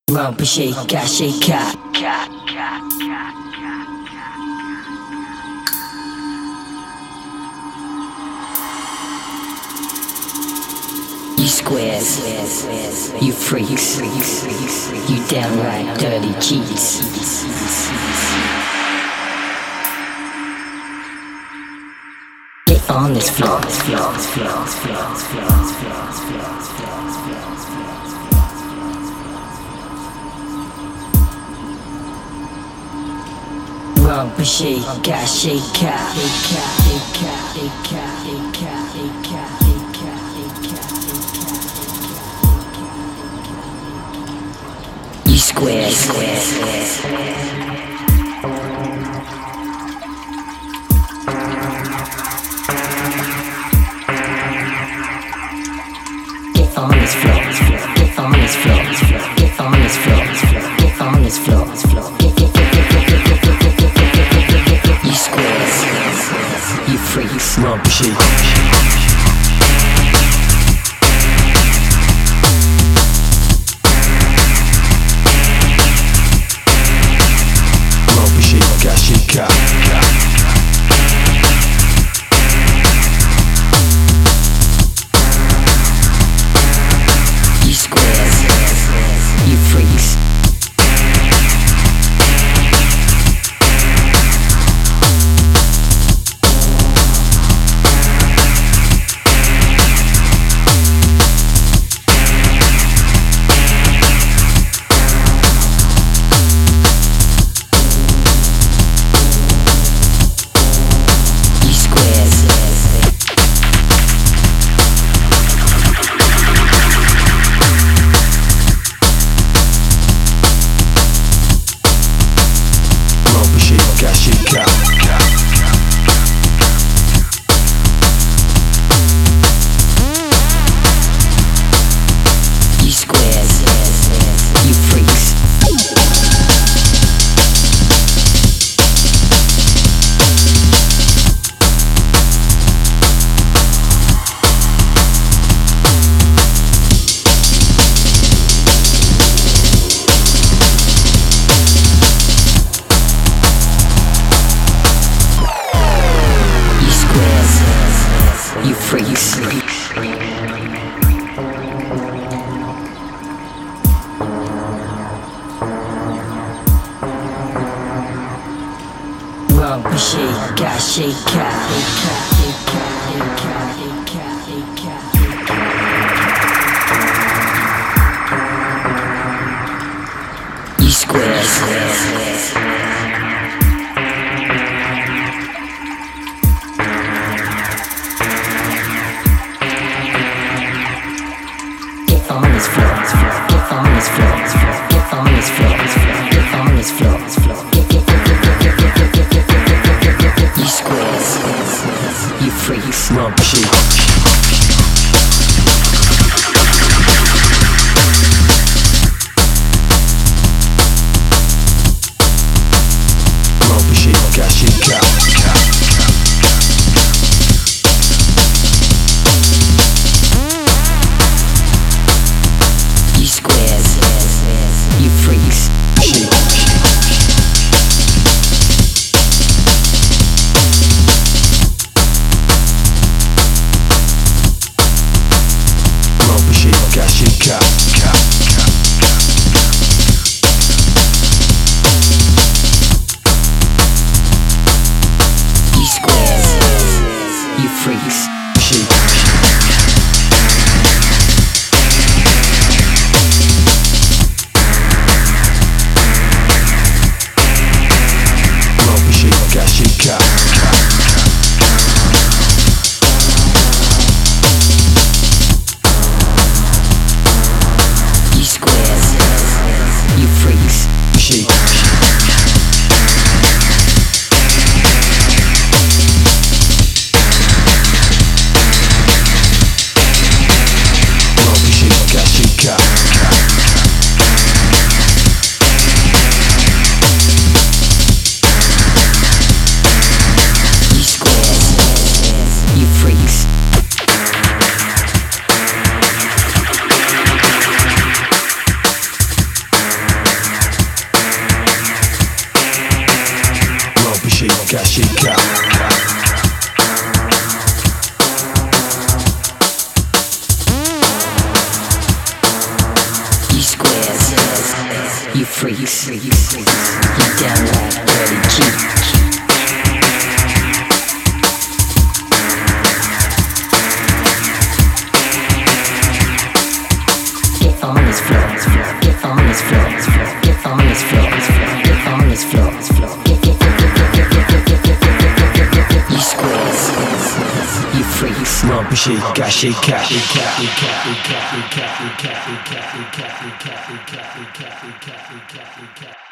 Rumpa shaker, shaker. You squares, you freaks, you downright dirty cheats. Get on this floor. Rumpa shaker, shaker. You squares. Get on this floor. Get on this floor. Get on this floor. Get on this floor. You squares. You freaks. Rumpa shaker. You squares, you freaks. You freaks. Rumpa shaker, shaker. You squares. Get on this floor. Get on this floor. Get on this floor. Get on this floor. You squares. You freaks. Rumpa shaker. shaker. You squares, you freaks, you downright dirty cheek. Get on this floor, get on this floor, get on this floor, get on this floor, you squares, you freaks, Rump shaker, shaker. shaker.